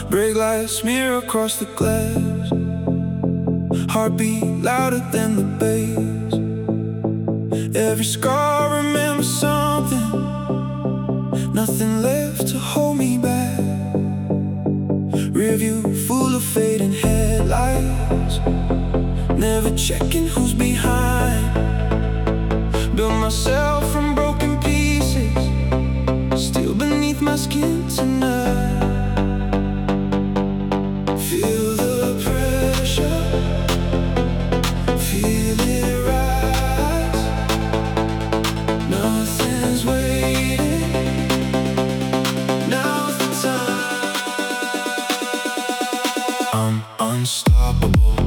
Break like a smear across the glass. Heartbeat louder than the bass. Every scar remembers something. Nothing left to hold me back. Rearview full of fading headlights. Never checking who's behind. Built myself from broken pieces. Still beneath my skin tonight. Feel the pressure. Feel it rise. Nothing's waiting. Now's the time. I'm unstoppable.